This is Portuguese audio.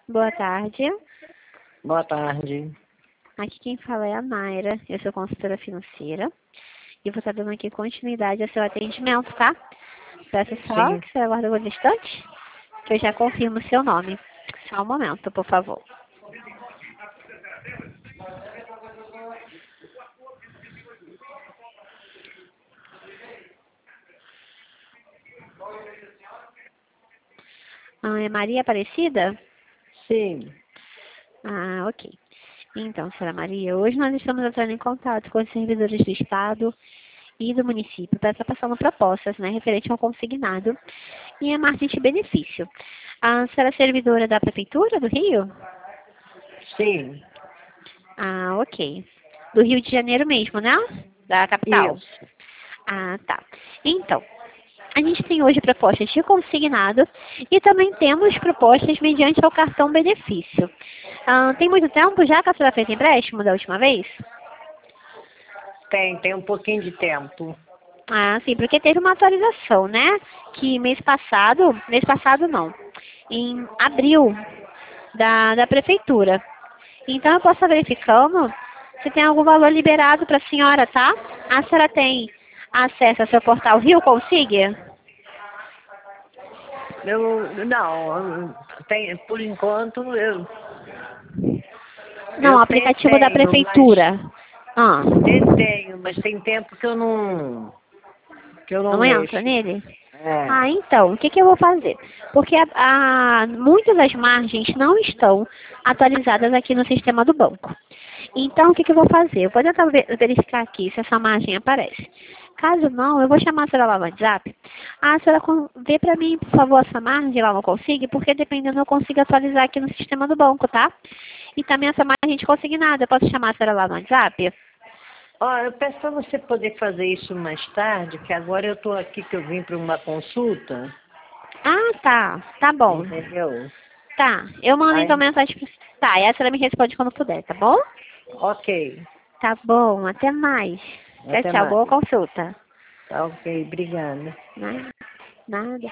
Boa tarde. Boa tarde. Aqui quem fala é a Mayra, eu sou consultora financeira e vou estar dando aqui continuidade ao seu atendimento, tá? Peço só Sim, que você aguarde alguns instantes, que eu já confirmo o seu nome. Só um momento, por favor. É Maria Aparecida? sim, Ah, ok. Então, senhora Maria, hoje nós estamos entrando em contato com os servidores do Estado e do município para estar passando propostas, né, referente ao consignado e a margem de benefício. A senhora é servidora da Prefeitura do Rio? sim, Ah, ok. Do Rio de Janeiro mesmo, né? Da capital. isso. Ah, tá. Então, a gente tem hoje propostas de consignado e também temos propostas mediante ao cartão benefício. Tem muito tempo já que a senhora fez empréstimo da última vez? Tem um pouquinho de tempo. Ah, sim, porque teve uma atualização, né? Que mês passado não, em abril da prefeitura. Então eu posso estar verificando se tem algum valor liberado para a senhora, tá? A senhora tem acesso ao seu portal Rio Consigue? Não, por enquanto Não, eu o até aplicativo da tenho, mas prefeitura. Ah, tem tempo que eu não não entra mexo. nele? É, Ah, então, o que eu vou fazer? Porque muitas das margens não estão atualizadas aqui no sistema do banco. Então, o que eu vou fazer? Eu vou tentar verificar aqui se essa margem aparece. Caso não, eu vou chamar a senhora lá no WhatsApp. A senhora vê para mim, por favor, essa margem lá no Consigo, porque dependendo eu consigo atualizar aqui no sistema do banco, tá? E também essa margem de consignado. Eu posso chamar a senhora lá no WhatsApp? ó, eu peço para você poder fazer isso mais tarde, que agora eu estou aqui que eu vim para uma consulta, Ah, tá. Tá bom. entendeu? Tá. Eu mando então Aí, mensagem pra... Tá, e a senhora me responde quando puder, tá bom? ok, Tá bom. Até mais. Tchau, até tchau. Boa mais. consulta. Tá ok, obrigada. Nada. Nada.